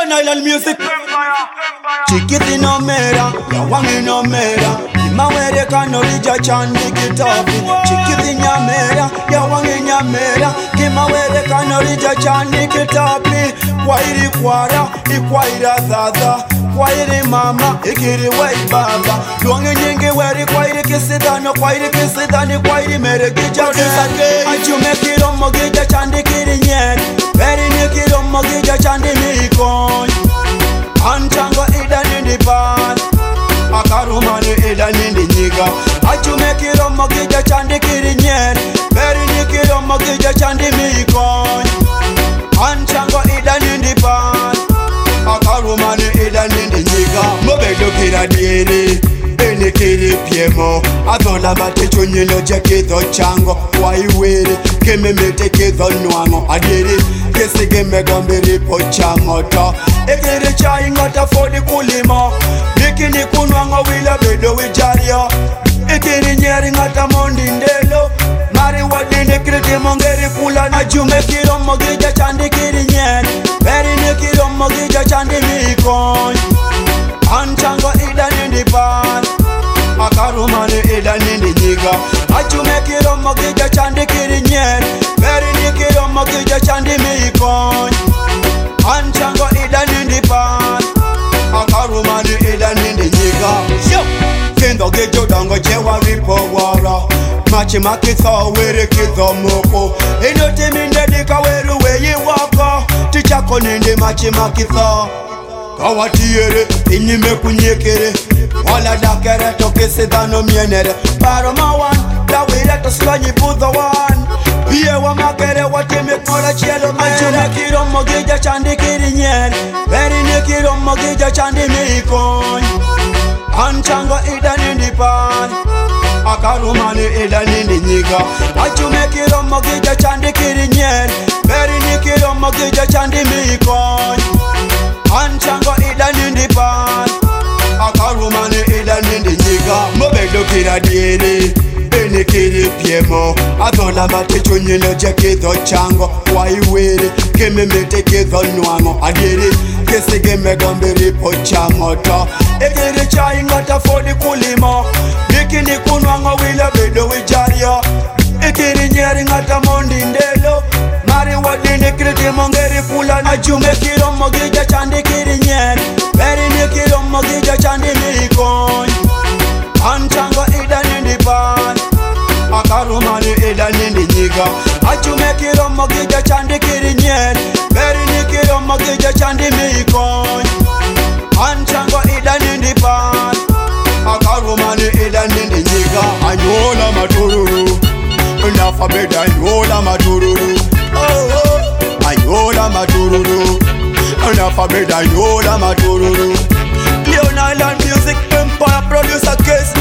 Leon Island music. Chikiti no mera, yawangi no mera. Mawere kanorija chandi kitapi. Chikiti nyamera, yawangi nyamera. Kimawere kanorija chandi kitapi. Kwairi kwara, ikwaira dhadha. Kwairi mama, ikiri wei baba. Luangi nyingi weri kwairi kisidano. Kwairi kisidani, kwairi mere gija kage. Achume kiromo gija chandi kiri nyeri. Veri ni kiromo gija chandi mikon. Anchango ida nindi pan. Akarumani ida nindi nyiga. Achume kiromo gija chandi kiri nyeri. Veri ni kiromo gija chandi mikon. Anchango ida nindi pan. Akarumani ida nindi nyiga. Mobedo kira dieri ene kiri piemo. Adhola matecho nyino jekido chango. Waiwere keme mete kido nuango. Adieri kesi game gambiri pocha moto. Ekere chai ngata fodi kulima. Nikini kunwango wila bedo wijaria. Ekere nyeri ngata mondi ndelo. Mari wadini kriti mongeri kula. Ajume kiromo gija chandi kiri nyeri. Veri ni kiromo gija chandi mikon. Anchango ida nindi pan. Akarumani ida nindi nyiga. Ajume kiromo gija chandi kiri nyeri. Veri ni kiromo gija chandi mikon. Anchango ida nindi pan. Akarumani ida nindi nyiga. Yo! Kendo gejo dango jewa ripo wara. Machi makitho were kitho moko. Ino timi ndedika weru weyi wako. Tichako nindi machi makitho. Kawatiere, inyime kunyekere. Wala dakere toke sedano mienere. Paro mawan, da wira to slanyi budho wan. Iye wa makere watime kora chielo mere. Achume kiromo gija chandi kiri nyeri. Veri ni kiromo gija chandi mikon. Anchango ida nindi pan. Akarumani ida nindi nyiga. Achume kiromo gija chandi kiri nyeri. Veri ni kiromo gija chandi mikon. Anchango ida nindi pan. Akarumani ida nindi nyiga. Mobedo kira dieri ene kiri piemo. Adhola matecho nyino jekido chango. Waiwere keme mete kido nuango. Adieri kesi game gambiri pocha moto. Ekere chai ngata fodi kulima. Nikini kunwango wila bedo wijaria. Ekere nyeri ngata mondi ndelo. Mari wadini kriti mongeri kula. Ajume kiromo gija chandi kiri nyeri. Veri ni kiromo gija chandi mikon. Anchango ida nindi pan. Akarumani ida nindi nyiga. Achume kiromo gija chandi kiri nyeri. Veri ni kiromo gija chandi mikon. Anchango ida nindi pan. Akarumani ida nindi nyiga. Anyola matururu. Nafa beda anyola matururu. Anyola matururu. Nafa beda anyola matururu. Leon Island music empire producer case.